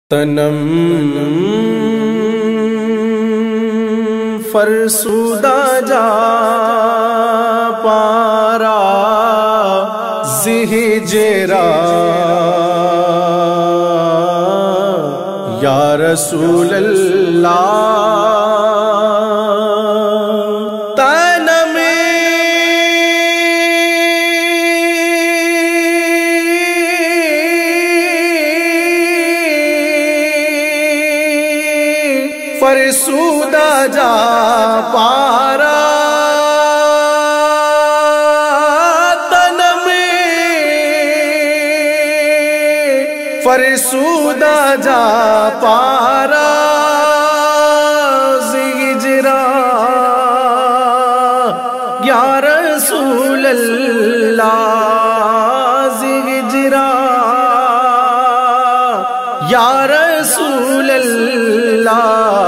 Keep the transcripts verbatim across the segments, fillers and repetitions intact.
تنم فرسودہ جا پارا زہجرا یا رسول اللہ تنم فرسودہ جا پارا تنم فرسودہ جا پارا زہجرا یا رسول اللہ زہجرا یا رسول اللہ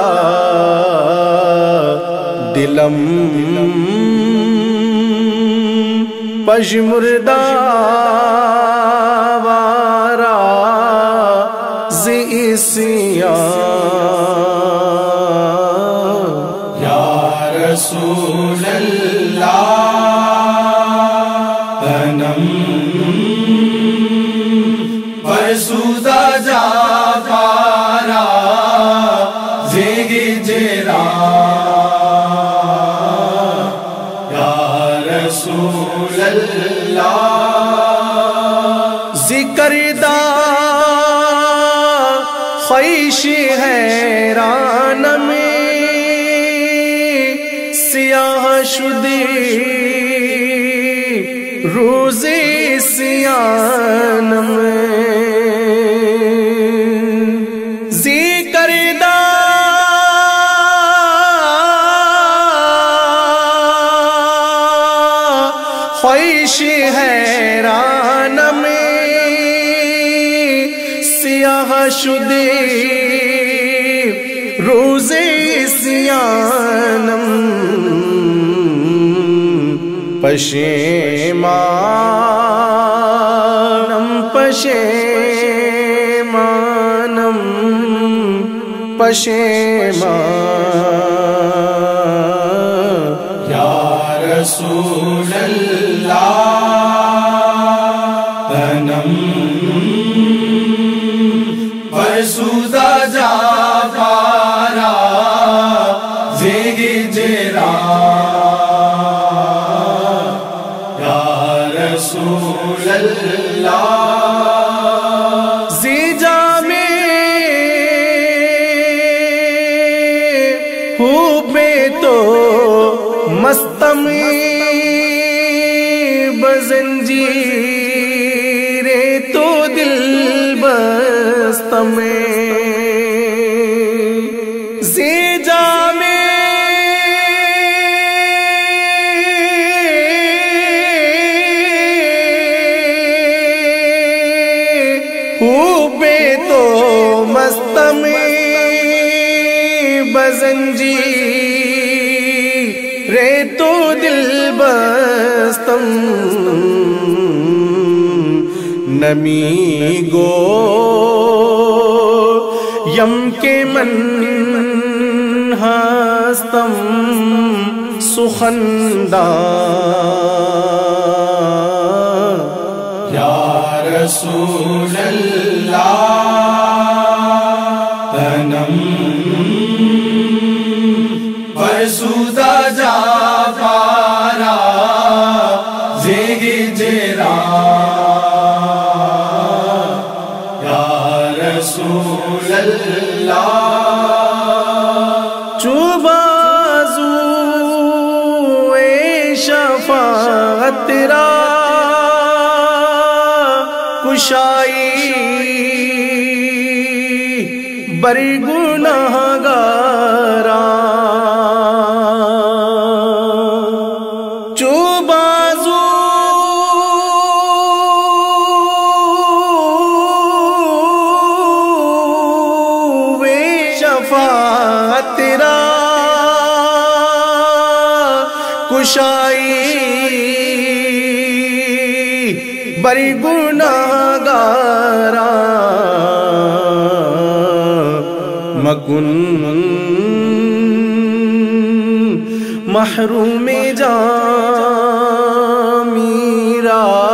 دلم پژمردہ وارا زئسیاں یا رسول اللہ تنم فرسودہ جا پارا زہجرا رسول اللہ ذکر دا خیش حیران میں سیاہ شدی روز سیان میں ذکر دا خواہش حیران میں سیاہ شدی روز سیانم پشیمانم پشیمانم پشیمان یا رسول اللہ تنم فرسودہ جا پارا زہجرا یا رسول اللہ زیجا میں خوب میں تو مستمی بزنجیر تو دل بست میں زیجا میں خوب تو مستمی بزنجیر رے تو دل بستم نمی گو یم کے من ہستم سخندان یا رسول اللہ تنم فرسودہ جا پارا زہجرا یا رسول اللہ چوبازو اے شفاعت را کشائی بری گناہ گارا چوبازو اے شفاعت را کشائی بری گناہگارا مکن محروم جاں میرا